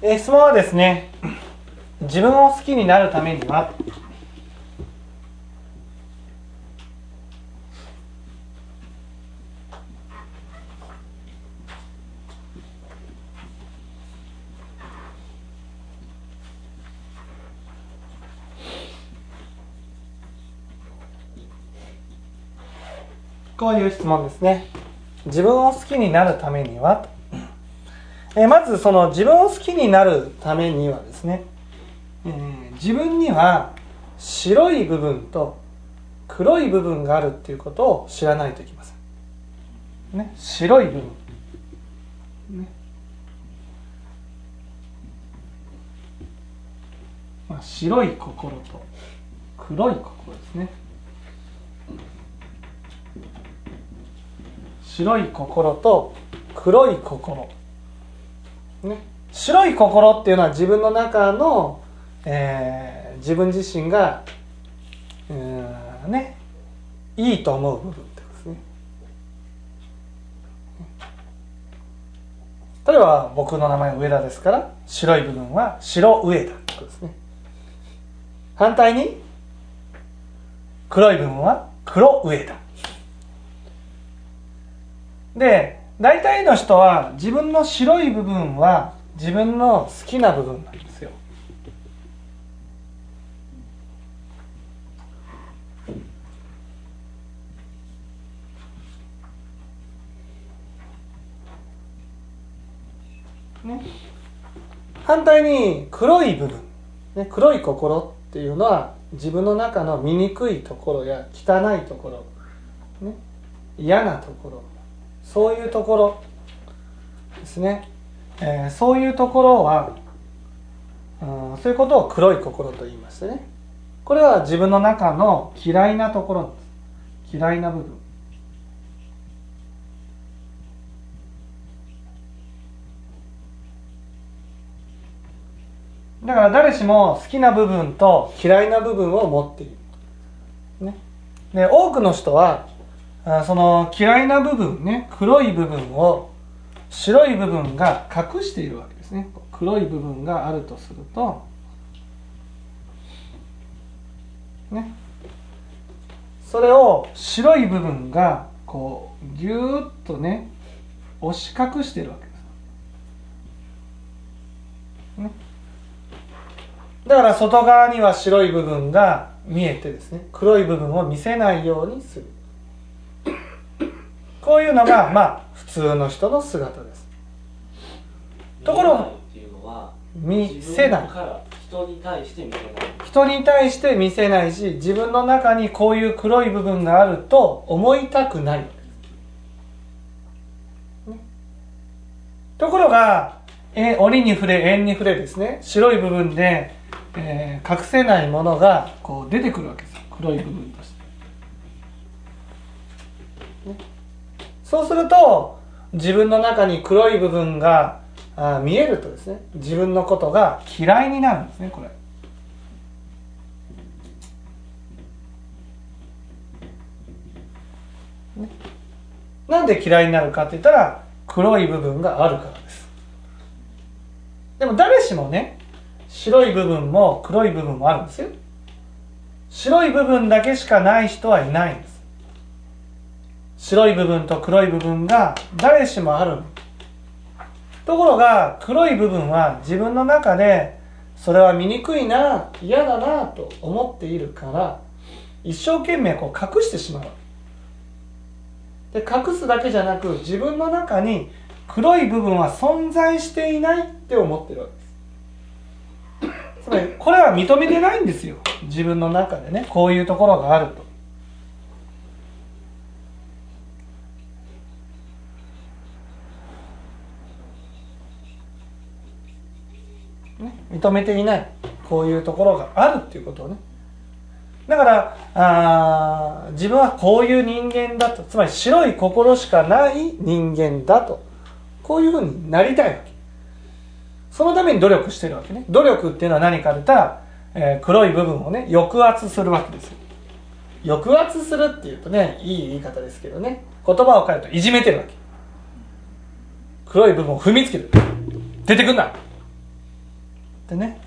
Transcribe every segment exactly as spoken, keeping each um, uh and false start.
えー、質問はですね、自分を好きになるためには、こういう質問ですね。自分を好きになるためには、えー、まずその自分を好きになるためにはですね、えー、自分には白い部分と黒い部分があるっていうことを知らないといけません、ね、白い部分、ね、まあ、白い心と黒い心ですね。白い心と黒い心、ね、白い心っていうのは自分の中の、えー、自分自身が、うーんね、いいと思う部分ってことですね。例えば僕の名前は上田ですから、白い部分は白上田ってことですね。反対に黒い部分は黒上田で、大体の人は自分の白い部分は自分の好きな部分なんですよ。ね、反対に黒い部分、ね、黒い心っていうのは自分の中の醜いところや汚いところ、ね、嫌なところ、そういうところですね、えー、そういうところは、うん、そういうことを黒い心と言いましてね、これは自分の中の嫌いなところです。嫌いな部分だから誰しも好きな部分と嫌いな部分を持っている、ね、で多くの人はその嫌いな部分ね、黒い部分を白い部分が隠しているわけですね。黒い部分があるとするとね、それを白い部分がこうギューッとね押し隠しているわけです、ね、だから外側には白い部分が見えてですね、黒い部分を見せないようにする、こういうのがまあ普通の人の姿です。ところが見せない、 人に対して見せない、 人に対して見せないし、自分の中にこういう黒い部分があると思いたくない、ね、ところがえ折に触れ縁に触れですね、白い部分で、えー、隠せないものがこう出てくるわけです、黒い部分として、ね、そうすると自分の中に黒い部分があ見えるとですね、自分のことが嫌いになるんですね。これね、なんで嫌いになるかって言ったら黒い部分があるからです。でも誰しもね、白い部分も黒い部分もあるんですよ。白い部分だけしかない人はいないんです。白い部分と黒い部分が誰しもある。ところが黒い部分は自分の中でそれは醜いな、嫌だなと思っているから一生懸命こう隠してしまう。で隠すだけじゃなく、自分の中に黒い部分は存在していないって思ってるわけです。つまりこれは認めてないんですよ、自分の中でね、こういうところがあると。認めていない、こういうところがあるっていうことをね。だからあ自分はこういう人間だと、つまり白い心しかない人間だと、こういうふうになりたいわけ。そのために努力してるわけね。努力っていうのは何かといったら、えー、黒い部分をね抑圧するわけですよ。抑圧するっていうとね、いい言い方ですけどね、言葉を変えるといじめてるわけ。黒い部分を踏みつける、出てくんな、 ってね。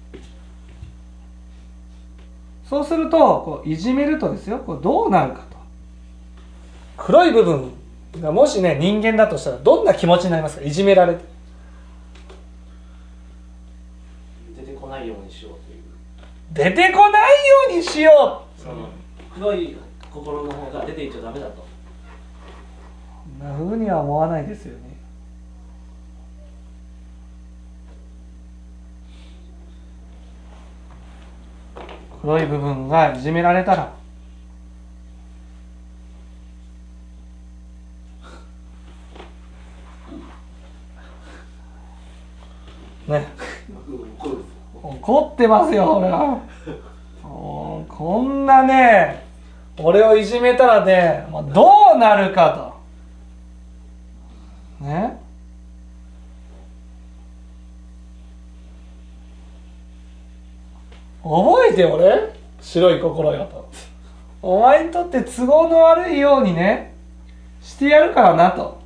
そうするとこういじめるとですよ、こうどうなるかと。黒い部分がもしね人間だとしたらどんな気持ちになりますか？いじめられて出てこないようにしようという。 出てこないようにしよう。 その黒い心の方が出ていっちゃダメだと。 そんな風には思わないですよね。黒い部分がいじめられたらね、怒ってますよ俺は。こんなね俺をいじめたらねどうなるかとね。覚えて俺白い心よと、お前にとって都合の悪いようにねしてやるからなと。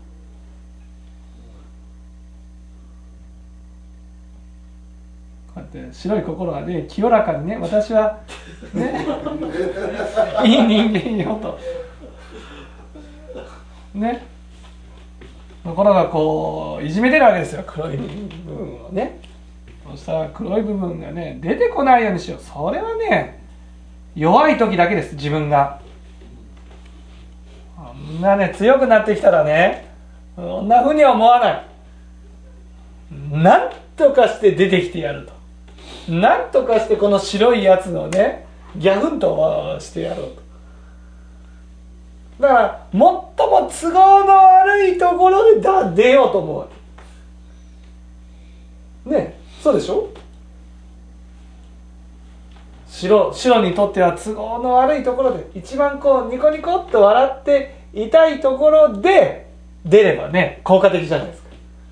こうやって白い心がね清らかにね、私はねいい人間よとね。ところがこういじめてるわけですよ、黒い部分をね。そしたら黒い部分がね出てこないようにしよう。それはね弱い時だけです。自分があんなね強くなってきたらねそんな風には思わない。なんとかして出てきてやると、なんとかしてこの白いやつのねギャフンとしてやろうと。だから最も都合の悪いところでだ出ようと思うね。そうでしょ。白、白にとっては都合の悪いところで一番こうニコニコっと笑っていたいところで出ればね効果的じゃないですか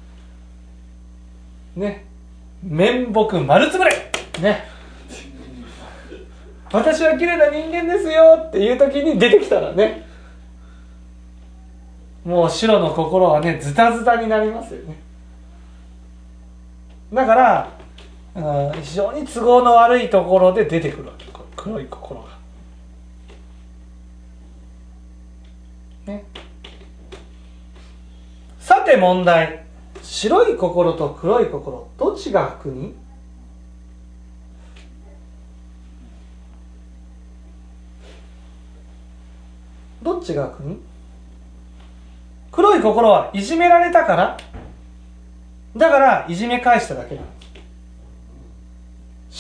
ね。面目丸つぶれね。私は綺麗な人間ですよっていう時に出てきたらねもう白の心はねズタズタになりますよね。だから、うん、非常に都合の悪いところで出てくるわけ、黒い心がね。さて問題、白い心と黒い心どっちが悪人？どっちが悪人？黒い心はいじめられたからだからいじめ返しただけなんです。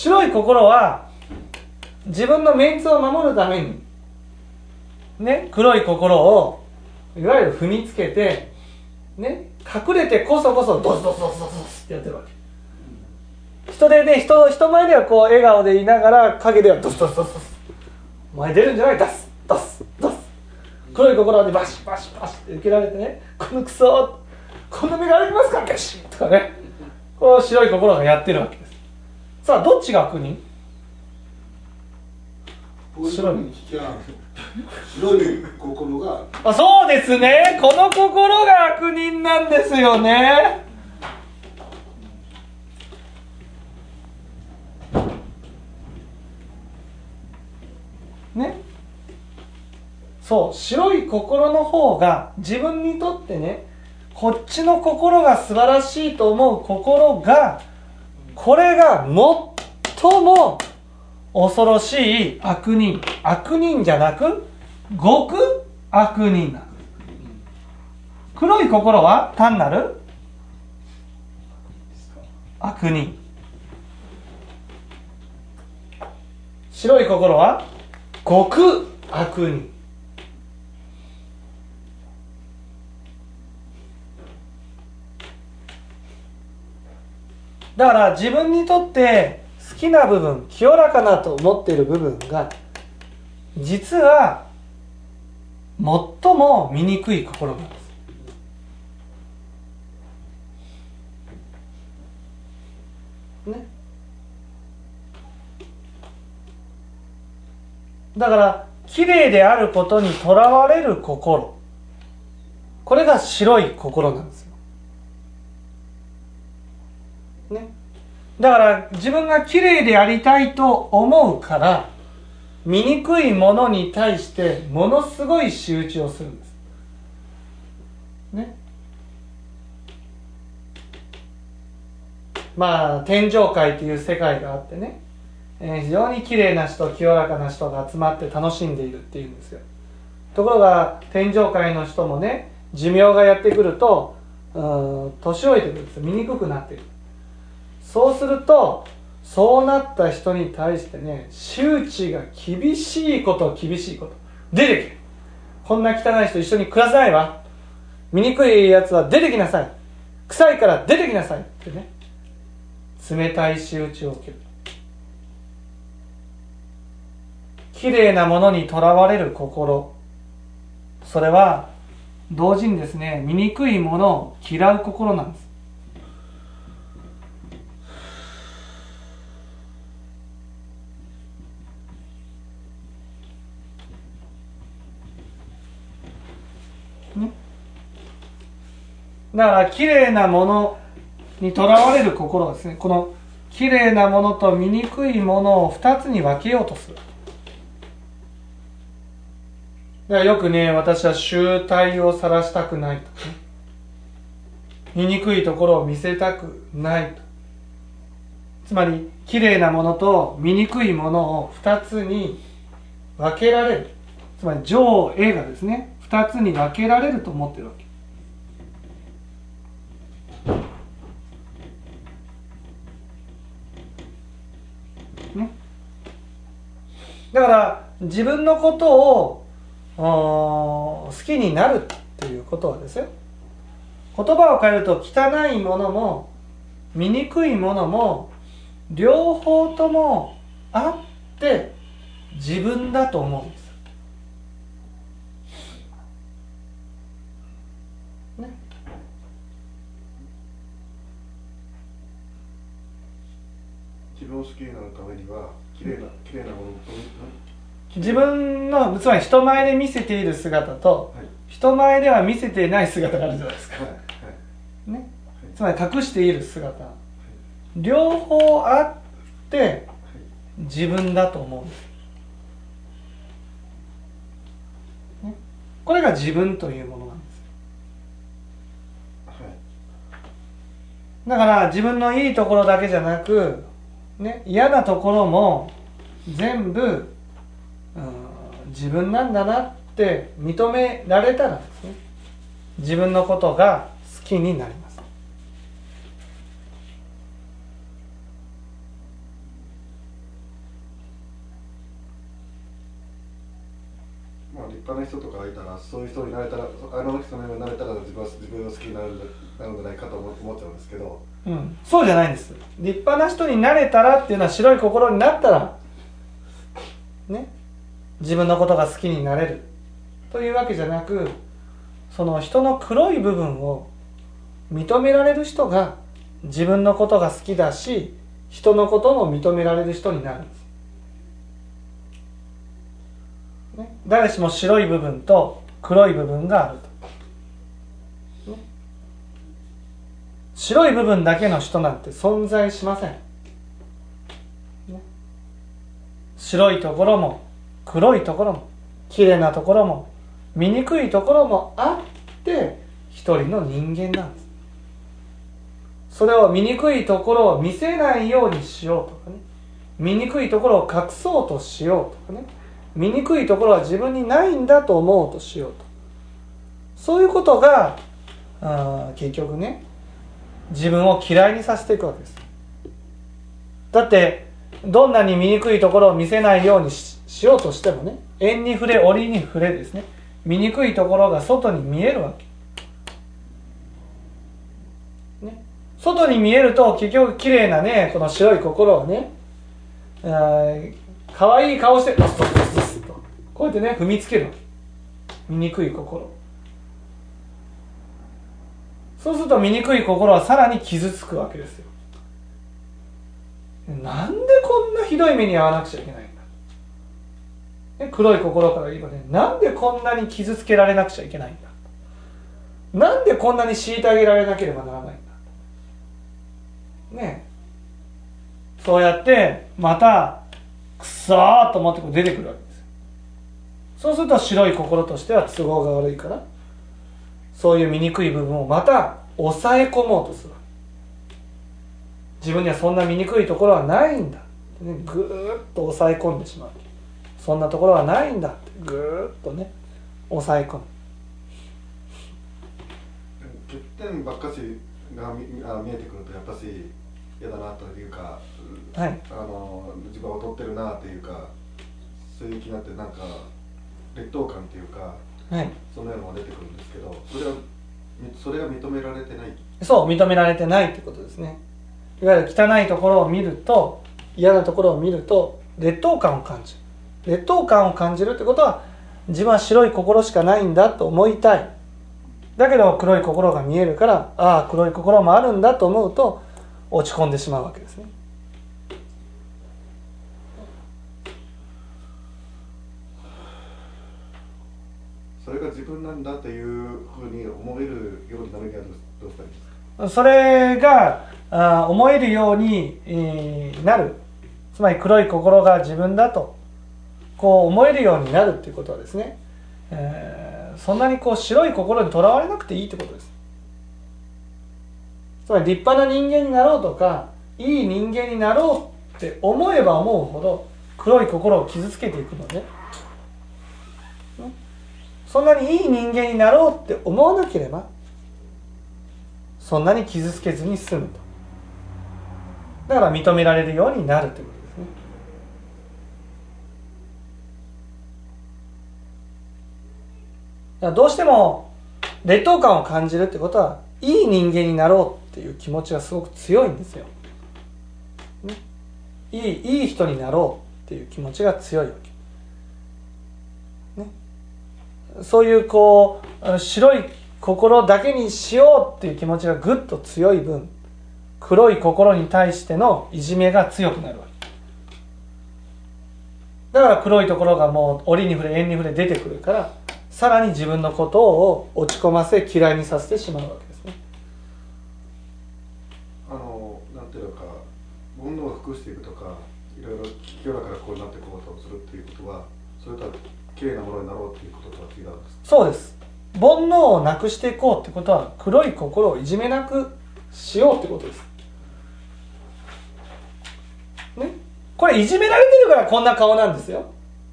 白い心は自分のメンツを守るためにね黒い心をいわゆる踏みつけてね隠れてこそこそドスドスドスドスってやってるわけ。人でね 人, 人前ではこう笑顔でいながら陰ではドスドスドスドスお前出るんじゃない出す出す出す。黒い心でバシバシバシって受けられてねこのクソこんな目がありますかガシッとかねこう白い心がやってるわけです。さあどっちが悪人？白い白い心があそうですね、この心が悪人なんですよね。ね、そう白い心の方が自分にとってねこっちの心が素晴らしいと思う心がこれが最も恐ろしい悪人。悪人じゃなく極悪人なんです。黒い心は単なる悪人、白い心は極悪人。だから自分にとって好きな部分、清らかなと思っている部分が実は最も醜い心なんです。ね。だから綺麗であることにとらわれる心、これが白い心なんですよ。ね。 だから自分が綺麗でありたいと思うから醜いものに対してものすごい仕打ちをするんですね。まあ天上界という世界があってね、えー、非常に綺麗な人清らかな人が集まって楽しんでいるっていうんですよ。ところが天上界の人もね、寿命がやってくるとうん年老いてくるんですよ。醜くなってくる。そうするとそうなった人に対してね、仕打ちが厳しいこと厳しいこと出てけ、こんな汚い人一緒に暮らせないわ、醜いやつは出てきなさい、臭いから出てきなさいってね、冷たい仕打ちを受ける。綺麗なものにとらわれる心、それは同時にですね、醜いものを嫌う心なんです。ね、だから綺麗なものにとらわれる心ですね。この綺麗なものと醜いものを二つに分けようとする。だからよくね、私は醜態を晒したくないとかね、醜いところを見せたくないと。つまり綺麗なものと醜いものを二つに分けられる。つまり上下がですね、二つに分けられると思ってるわけ。ね、だから自分のことを好きになるっていうことはですよ、言葉を変えると汚いものも醜いものも両方ともあって自分だと思うんです、ね、 自分を好きになるためには綺麗な綺麗なものと自分のつまり人前で見せている姿と、はい、人前では見せていない姿があるじゃないですか、はいはいねはい、つまり隠している姿、はい、両方あって自分だと思うんです、ね、これが自分というものなんです、はい、だから自分のいいところだけじゃなく、ね、嫌なところも全部うん、自分なんだなって認められたらですね、自分のことが好きになります。 まあ立派な人とかがいたら、そういう人になれたら、あの人のようになれたら自分は自分を好きになるなるんじゃないかと思っちゃうんですけど、 うん、そうじゃないんです。立派な人になれたらっていうのは白い心になったらね、自分のことが好きになれるというわけじゃなく、その人の黒い部分を認められる人が自分のことが好きだし、人のことも認められる人になるんです、ね、誰しも白い部分と黒い部分があると、ね、白い部分だけの人なんて存在しません、ね、白いところも黒いところも綺麗なところも醜いところもあって一人の人間なんです。それを醜いところを見せないようにしようとかね、醜いところを隠そうとしようとかね、醜いところは自分にないんだと思うとしようと、そういうことがあ結局ね、自分を嫌いにさせていくわけです。だってどんなに醜いところを見せないように し, しようとしてもね、縁に触れ折に触れですね、醜いところが外に見えるわけ、ね、外に見えると結局綺麗なね、この白い心をね、可愛い顔してこうやってね踏みつけるわけ、醜い心。そうすると醜い心はさらに傷つくわけですよ。なんでこんなひどい目に遭わなくちゃいけないんだ、ね、黒い心から言えばね、なんでこんなに傷つけられなくちゃいけないんだ、なんでこんなに虐げられなければならないんだね。 そうやってまたくそーと思ってこう出てくるわけですよ。そうすると白い心としては都合が悪いから、そういう醜い部分をまた抑え込もうとする。自分にはそんな醜いところはないんだってね、ぐーっと抑え込んでしまう。そんなところはないんだってぐーっとね抑え込む。 欠点ばっかしが 見, あ見えてくるとやっぱし嫌だなというか、 はい、 あの自分は劣ってるなというか、そういう気になってなんか劣等感というか、 はい、 そのようなのが出てくるんですけど、それはそれが認められてない。 そう、認められてないってことですね。いわゆる汚いところを見ると、嫌なところを見ると劣等感を感じる。劣等感を感じるってことは、自分は白い心しかないんだと思いたい。だけど黒い心が見えるから、ああ黒い心もあるんだと思うと落ち込んでしまうわけですね。 それが自分なんだというふうに思えるようになるにはどうしたらいいですか。 それがあ思えるように、えー、なる、つまり黒い心が自分だとこう思えるようになるっていうことはですね、えー、そんなにこう白い心にとらわれなくていいってことです。つまり立派な人間になろうとかいい人間になろうって思えば思うほど黒い心を傷つけていくので、そんなにいい人間になろうって思わなければそんなに傷つけずに済むと。だから認められるようになるということですね。だからどうしても劣等感を感じるってことはいい人間になろうっていう気持ちがすごく強いんですよ。ね、いい、いい人になろうっていう気持ちが強いわけ。ね、そういうこう白い心だけにしようっていう気持ちがぐっと強い分、黒い心に対してのいじめが強くなるわけだから、黒いところがもう折に触れ縁に触れ出てくるから、さらに自分のことを落ち込ませ嫌いにさせてしまうわけですね。 あのなんていうか煩悩を服していくとか、いろいろ清らかなこうなっていこうとするっていうことは、それとは綺麗なものになろうっていうこととは違うんですか。 そうです。煩悩をなくしていこうってことは、黒い心をいじめなくしようってことです。ね、これいじめられてるからこんな顔なんですよ。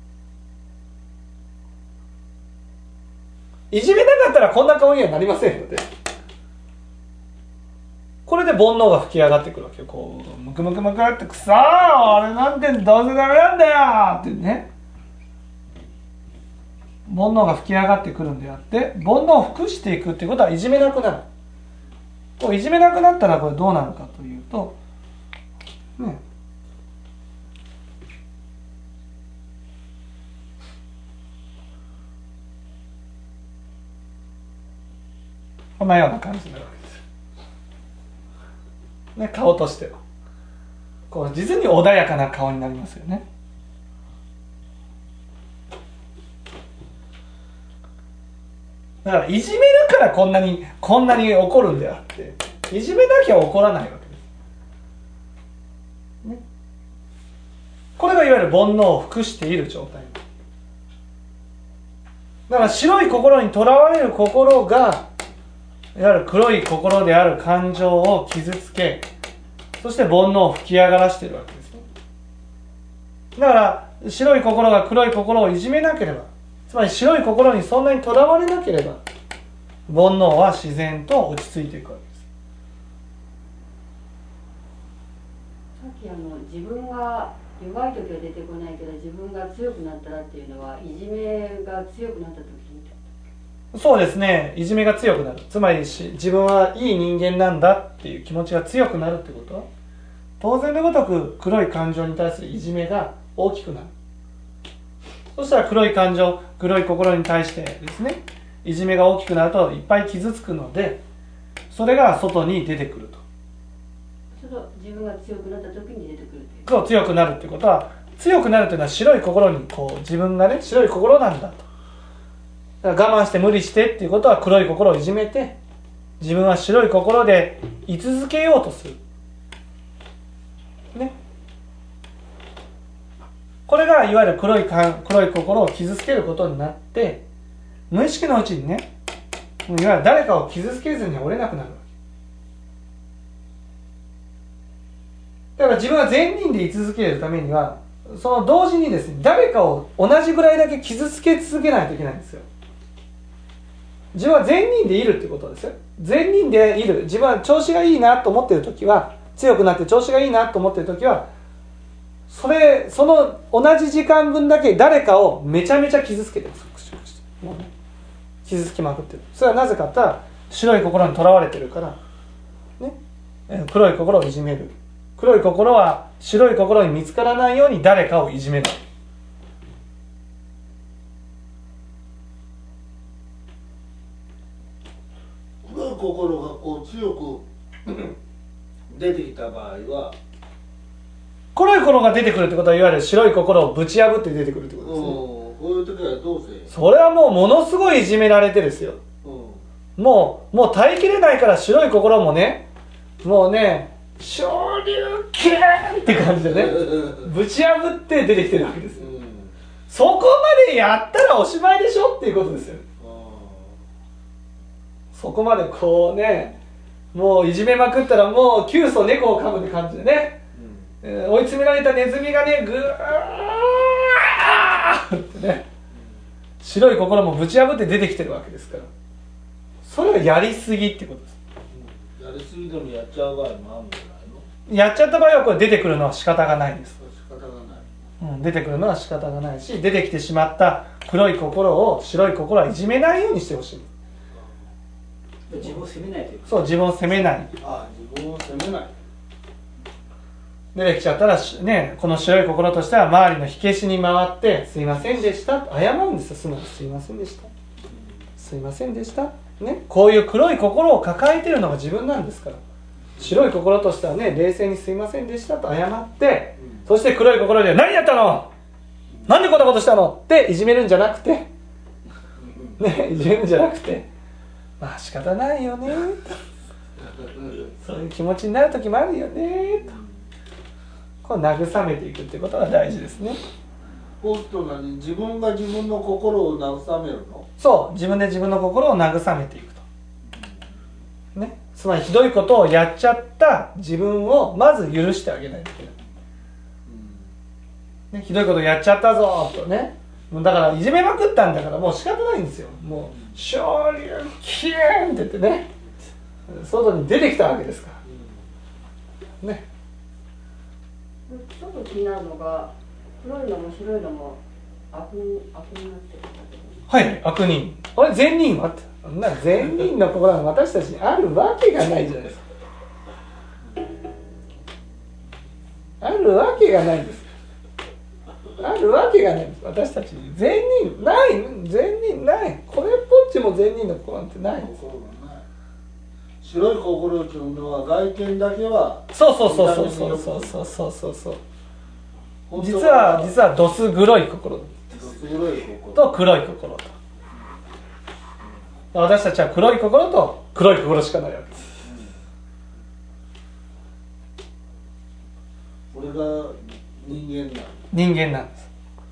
いじめなかったらこんな顔にはなりませんので、これで煩悩が吹き上がってくるわけよ。こうムクムクムクって、くそー俺なんてどうせダメなんだよってね、煩悩が吹き上がってくるんであって、煩悩を服していくっていうことはいじめなくなる。こういじめなくなったらこれどうなるかというとね、こんなような感じになるわけです。ね、顔としてはこう実に穏やかな顔になりますよね。だからいじめるからこんなにこんなに怒るんであって、いじめなきゃ怒らないわけです、ね、これがいわゆる煩悩を服している状態だから、白い心にとらわれる心がいわゆる黒い心である感情を傷つけ、そして煩悩を吹き上がらしているわけですね。だから白い心が黒い心をいじめなければ、つまり白い心にそんなにとらわれなければ、煩悩は自然と落ち着いていくわけです。 さっきあの自分が弱い時は出てこないけど、自分が強くなったらっていうのは、いじめが強くなった時に。 そうですね、いじめが強くなる、つまり自分はいい人間なんだっていう気持ちが強くなるってことは、当然のごとく黒い感情に対するいじめが大きくなる。そしたら黒い感情、黒い心に対してですね、いじめが大きくなるといっぱい傷つくので、それが外に出てくると。 それは自分が強くなった時に出てくるっていう。 そう、強くなるってことは、強くなるというのは白い心にこう自分がね、白い心なんだと。だから我慢して無理してっていうことは、黒い心をいじめて自分は白い心で居続けようとする、ね、 がいわゆる黒いか黒い心を傷つけることになって、無意識のうちにね、いわゆる誰かを傷つけずには折れなくなるわけだから、自分は善人で居続けるためには、その同時にですね、誰かを同じぐらいだけ傷つけ続けないといけないんですよ。自分は善人でいるってことですよ。善人でいる、自分は調子がいいなと思っているときは、強くなって調子がいいなと思っているときは、それその同じ時間分だけ誰かをめちゃめちゃ傷つけてる。もうね、傷つきまくってる。それはなぜかって言ったら、白い心にとらわれてるからね、黒い心をいじめる。黒い心は白い心に見つからないように誰かをいじめる。 黒い心がこう強く出てきた場合は、 黒い心が出てくるってことは、いわゆる白い心をぶち破って出てくるってことですね。 こういう時はどうせ、 それはもうものすごいいじめられてですよ。 うん、 もうもう耐えきれないから白い心もね、もうね、昇竜拳って感じでね、ぶち破って出てきてるわけですよ。 うん、 そこまでやったらおしまいでしょっていうことですよ。そこまでこうね、もういじめまくったらもう窮鼠猫を噛むって感じでね、うん、えー、追い詰められたネズミがね、ぐーってね、白い心もぶち破って出てきてるわけですから、それはやりすぎってことです。 やりすぎでもやっちゃう場合もあるんじゃないの？ やっちゃった場合はこれ出てくるのは仕方がないです。 仕方がない、 うん、出てくるのは仕方がないし、出てきてしまった黒い心を白い心はいじめないようにしてほしい。 自分を責めないというか、 そう、自分を責めない。 ああ、自分を責めない。 出てきちゃったらね、この白い心としては周りの火消しに回ってすいませんでしたと謝るんですよ。素直にすいませんでした、すいませんでしたね、こういう黒い心を抱えているのが自分なんですから、白い心としてはね、冷静にすいませんでしたと謝って、そして黒い心で何やったの、なんでこんなことしたのっていじめるんじゃなくてね、いじめるんじゃなくて、まあ仕方ないよねと、そういう気持ちになる時もあるよねと、こう慰めていくってことが大事ですね。 そうすると何、自分が自分の心を慰めるの？ そう、自分で自分の心を慰めていくと、ね、つまりひどいことをやっちゃった自分をまず許してあげないといけない、ね、ひどいことやっちゃったぞとね、だからいじめまくったんだからもう仕方ないんですよ。もう昇竜キューンって言ってね、外に出てきたわけですからね。 ちょっと気になるのが、黒いのも白いのも悪に悪になってる。 はい、悪人。あれ善人はって、そんな善人の心が私たちにあるわけがないじゃないですか。あるわけがないんです。あるわけがないんです。私たちに善人ない、善人ない。これっぽっちも善人の心なんてないんです。 白い心というのは外見だけは、 そうそうそうそうそうそうそうそうそうそう。実は実はどす黒い心。 どす黒い心と黒い心と。私たちは黒い心と黒い心しかないわけです。 これが人間だ。 人間なんです。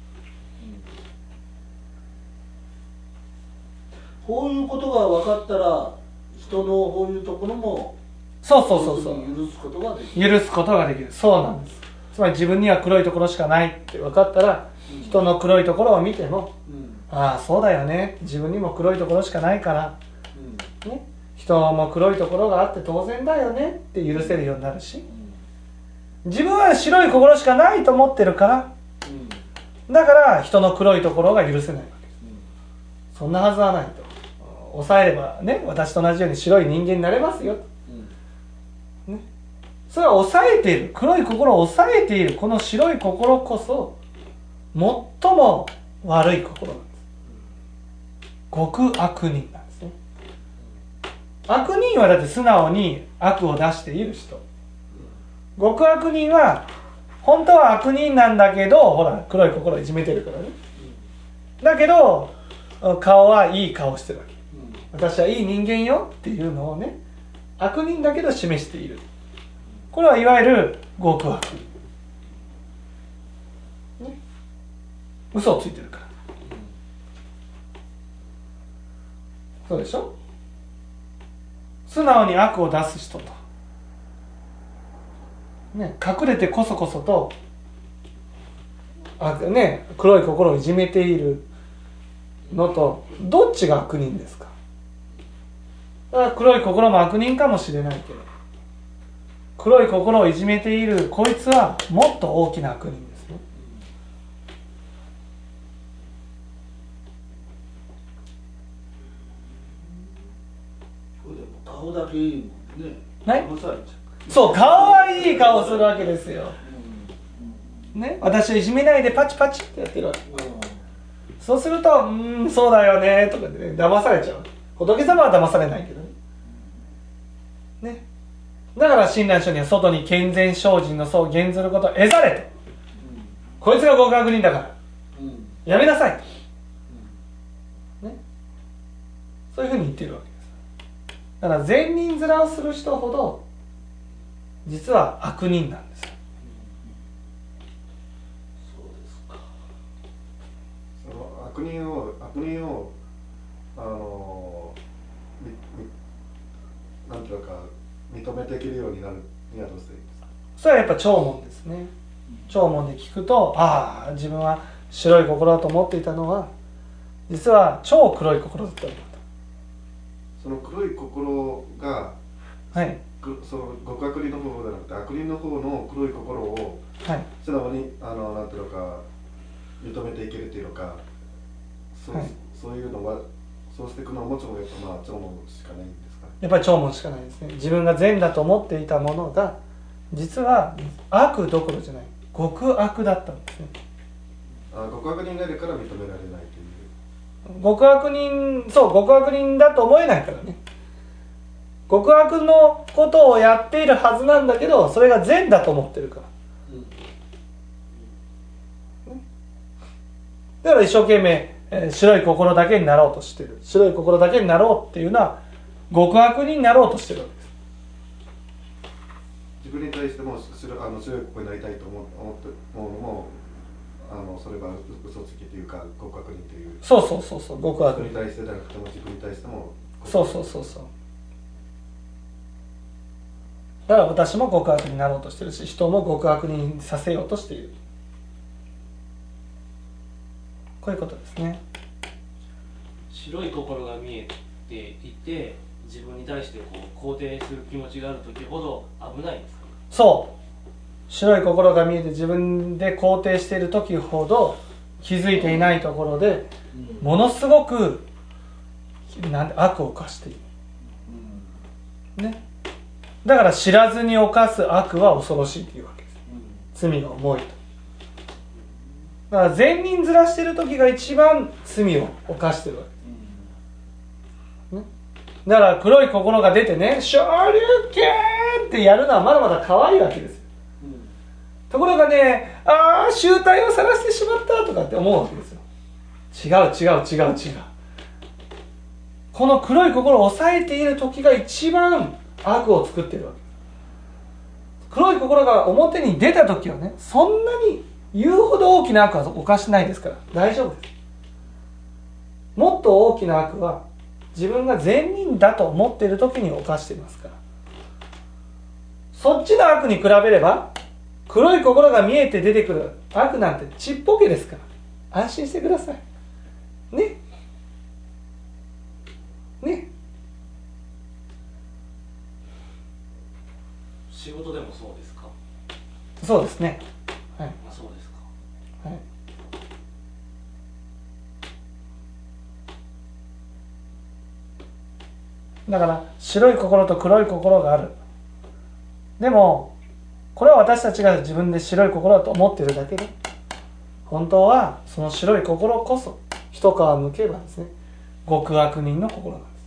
こういうことが分かったら、人のこういうところもそうそうそうそう。 許すことができる。 許すことができる。そうなんです。つまり自分には黒いところしかないって分かったら、うん、人の黒いところを見ても、うん、ああそうだよね、自分にも黒いところしかないから、うん、ね、人も黒いところがあって当然だよねって許せるようになるし、うん、自分は白い心しかないと思ってるから、うん、だから人の黒いところが許せないわけです、うん、そんなはずはないと。抑えればね、私と同じように白い人間になれますよ、うん、ね、それは抑えている、黒い心を抑えているこの白い心こそ最も悪い心なんです。極悪人なんですね。悪人はだって素直に悪を出している人、極悪人は本当は悪人なんだけど、ほら黒い心をいじめてるからね、だけど顔はいい顔してるわけ。私はいい人間よっていうのをね、悪人だけど示している。これはいわゆる極悪、ね、 嘘をついてるから。そうでしょ。素直に悪を出す人と、ね、隠れてこそこそとあ、ね、黒い心をいじめているのと、どっちが悪人ですか。だから黒い心も悪人かもしれないけど、黒い心をいじめているこいつはもっと大きな悪人ですね。 これでも顔だけいいもんね。 はい騙されちゃう。 そう、可愛い顔をするわけですよ。ね、私をいじめないでパチパチってやってるわけ。そうすると、うーん、そうだよねとかで、ね、騙されちゃう。仏様は騙されないけどね。ね。だから親鸞聖人は外に健全精進の相を減ずることを得ざれと。こいつが極悪人だから、やめなさいと。ね。そういうふうに言っているわけです。だから善人面をする人ほど、実は悪人なんですよ。 その悪人を悪人をあのみみなんていうか認めていけるようになるにはどうしていいんですか。 それはやっぱ聴聞ですね。聴聞で聞くと、ああ、自分は白い心だと思っていたのは実は超黒い心だったんだと。 その黒い心が、 はい、 その極悪人の方じゃなくて悪人の方の黒い心を素直に、あのなんていうのか認めていけるというのか、そう、はい、そういうのはそうしていくのはもちろんやっぱまあ聴聞しかないんですか。 やっぱり聴聞しかないですね。自分が善だと思っていたものが実は悪どころじゃない、極悪だったんですね。 あ、極悪人になるから認められないという。 極悪人、そう、極悪人だと思えないからね。極悪のことをやっているはずなんだけど、それが善だと思ってるから、うん、だから一生懸命、えー、白い心だけになろうとしてる。白い心だけになろうっていうのは極悪人になろうとしてるわけです。 自分に対しても白あの白い心になりたいと思って思うのも、あのそれが嘘つきというか極悪人という。 そうそうそうそう、極悪人。 人に対してじゃなくても自分に対しても。 そうそうそうそう。だから私も極悪になろうとしてるし、人も極悪にさせようとしている。こういうことですね。 白い心が見えていて、自分に対してこう肯定する気持ちがある時ほど危ないんですか。そう、 白い心が見えて自分で肯定している時ほど気づいていないところでものすごくなんて悪を犯している、ね、だから知らずに犯す悪は恐ろしいというわけです。罪が重いと。だから善人面している時が一番罪を犯しているわけです、ね、だから黒い心が出てね、昇竜拳ってやるのはまだまだ可愛いわけですよ。ところがね、ああ醜態を晒してしまったとかって思うわけですよ。違う違う違う違う。この黒い心を抑えている時が一番悪を作っているわけです。黒い心が表に出た時はね、そんなに言うほど大きな悪は犯してないですから大丈夫です。もっと大きな悪は自分が善人だと思っている時に犯していますから。そっちの悪に比べれば黒い心が見えて出てくる悪なんてちっぽけですから安心してくださいね。ね。 仕事でもそうですか。 そうですね。はい。 あ、そうですか。 はい。だから白い心と黒い心がある。でもこれは私たちが自分で白い心だと思っているだけで、本当はその白い心こそ一皮むけばですね、極悪人の心なんです。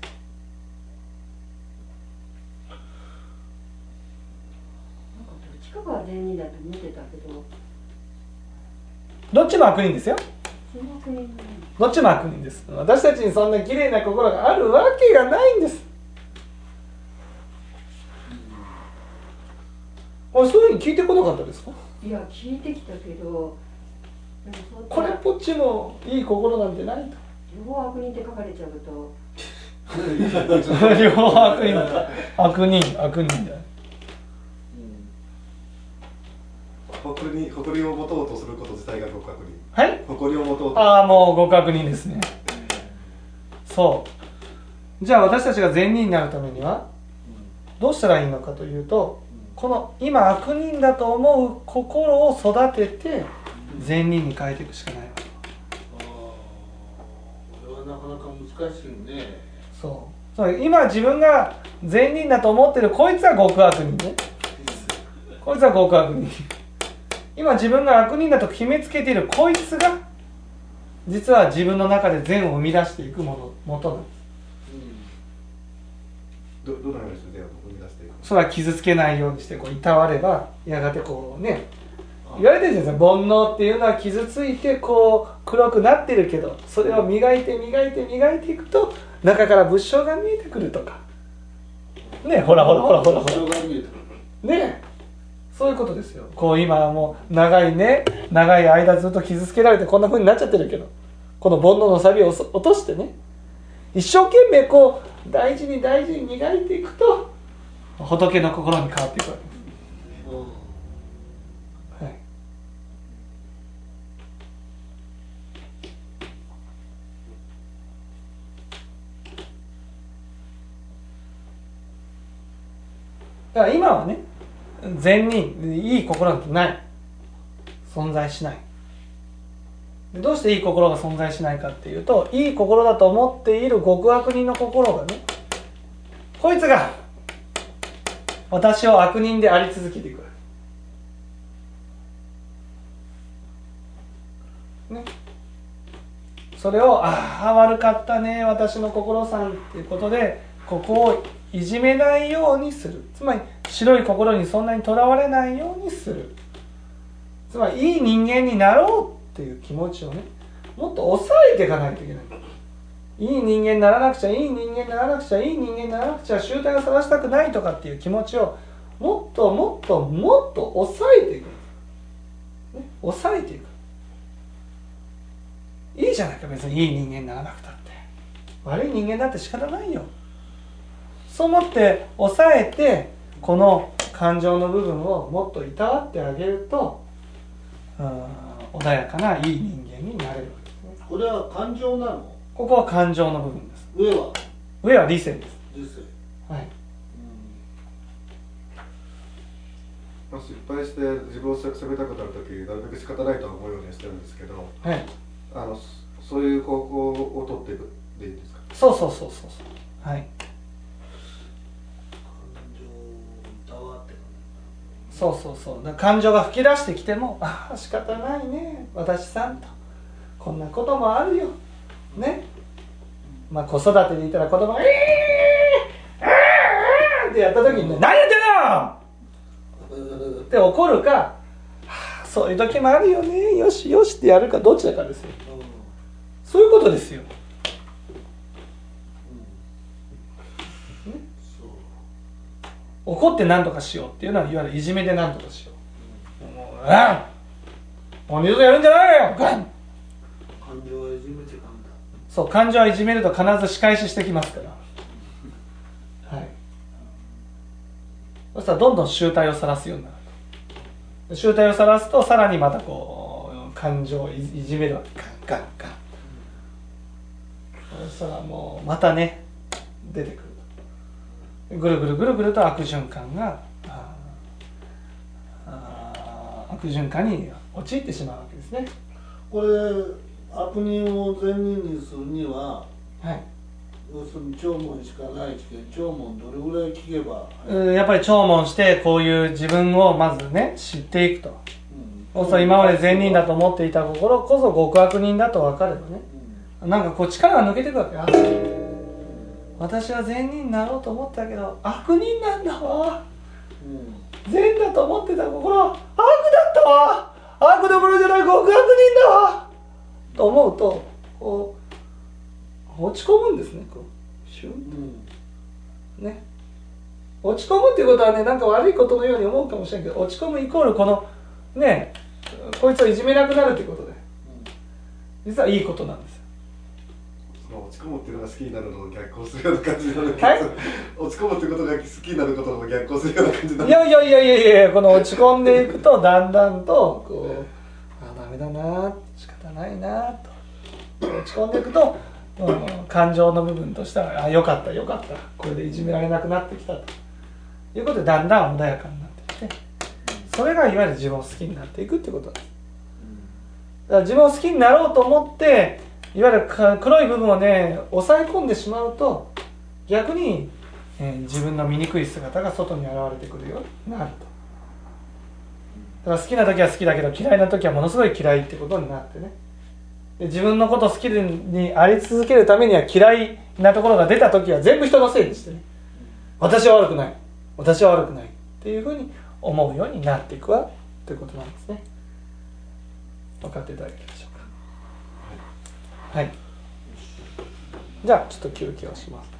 どっちかが善人だと思ってたけど、 どっちも悪人ですよ。どっちも悪人です。私たちにそんな綺麗な心があるわけがないんです。あ、そういうふうに聞いてこなかったですか。 いや聞いてきたけど、 これっぽっちのいい心なんてないと。 両方悪人って書かれちゃうと両方悪人悪人悪人だよ。 誇りに誇りを持とうとすること自体が極悪人。 はい。 誇りを持とうと。 ああ、もう極悪人ですね。そう。じゃあ私たちが善人になるためにはどうしたらいいのかというと、この今悪人だと思う心を育てて善人に変えていくしかないわけ。 これはなかなか難しいね。 そう。そう今自分が善人だと思ってるこいつは極悪人ね。こいつは極悪人。今自分が悪人だと決めつけているこいつが実は自分の中で善を生み出していくもの元なんです。 ど, どのようにして善を生み出していく？ それは傷つけないようにしてこういたわればやがてこうね言われてるじゃないですか。煩悩っていうのは傷ついてこう黒くなってるけどそれを磨いて磨いて磨いていくと中から仏性が見えてくるとかね。ほらほらほらほらほらね。そういうことですよ。こう今もう長いね長い間ずっと傷つけられてこんな風になっちゃってるけどこの煩悩の錆を落としてね一生懸命こう大事に大事に磨いていくと仏の心に変わっていくわけです、はい、だから今はね善人いい心なんてない存在しない。どうしていい心が存在しないかっていうといい心だと思っている極悪人の心がねこいつが私を悪人であり続けていく、ね、それをああ悪かったね私の心さんっていうことでここをいじめないようにする。つまり白い心にそんなにとらわれないようにする。つまりいい人間になろうっていう気持ちをねもっと抑えていかないといけない。いい人間にならなくちゃいい人間にならなくちゃいい人間にならなくちゃ集体を探したくないとかっていう気持ちをもっともっともっと抑えていく、ね、抑えていく。いいじゃないか別にいい人間にならなくたって悪い人間だって仕方ないよ。そう思って抑えてこの感情の部分をもっといたわってあげると穏やかないい人間になれるわけですね。 これは感情なの？ ここは感情の部分です。 上は？ 上は理性です。 理性。 はい。 うん、失敗して自分を責めたくなるときなるべく仕方ないとは思うようにしてるんですけど、 はい。 あのそういう方向を取っていくでいいですか？ そうそうそうそうそう。はい。そうそうそう。感情が吹き出してきてもああ仕方ないね私さんとこんなこともあるよね。まあ子育てでいたら子供が「えーあーってやった時にね「何やってんの!」って怒るか、はあ、そういう時もあるよねよしよしってやるかどっちだかですよ。そういうことですよ。怒って何とかしようっていうのはいわゆるいじめで何とかしよう。もうあもう二度とやるんじゃないよガン。 感情はいじめてかんだ。 そう感情はいじめると必ず仕返ししてきますから、はい、そしたらどんどん醜態を晒すようになると。醜態を晒すとさらにまたこう感情をいじめるわけ。ガンガンガン。そしたらもうまたね出てくる。ぐるぐるぐるぐると悪循環がああ悪循環に陥ってしまうわけですね。 これ悪人を善人にするには、 はい、 要するに聴聞しかないですけど聴聞どれぐらい聞けば、 うん、やっぱり聴聞してこういう自分をまずね知っていくと、うん、そうすると今まで善人だと思っていた心こそ極悪人だと分かればね、うん、なんかこう力が抜けていくわけ。あ私は善人になろうと思ったけど悪人なんだわ、うん、善だと思ってた心は悪だったわ悪どころじゃない極悪人だわと思うとこう落ち込むんですね。こうシュンと、うん、ね落ち込むっていうことはねなんか悪いことのように思うかもしれないけど落ち込むイコールこのねこいつをいじめなくなるってことで、う実はいいことなんですよ。 落ち込むっていうのが好きになるのを逆行するような感じになるけど、 はい、 落ち込むっていうことが好きになることの逆行するような感じになる。 いやいやいやいやいや、この落ち込んでいくとだんだんとこう、あダメだな、仕方ないなと落ち込んでいくと、うん、感情の部分としてはあよかったよかった、これでいじめられなくなってきたということでだんだん穏やかになってきて、それがいわゆる自分を好きになっていくってことなんです。だから自分を好きになろうと思っていわゆる黒い部分をね抑え込んでしまうと、逆に、えー、自分の醜い姿が外に現れてくるようになると。だから好きな時は好きだけど嫌いな時はものすごい嫌いってことになってね、で自分のこと好きにあり続けるためには嫌いなところが出た時は全部人のせいにしてね、私は悪くない私は悪くないっていうふうに思うようになっていくわということなんですね。分かっていただけるでしょうか。はい、じゃあちょっと休憩をします。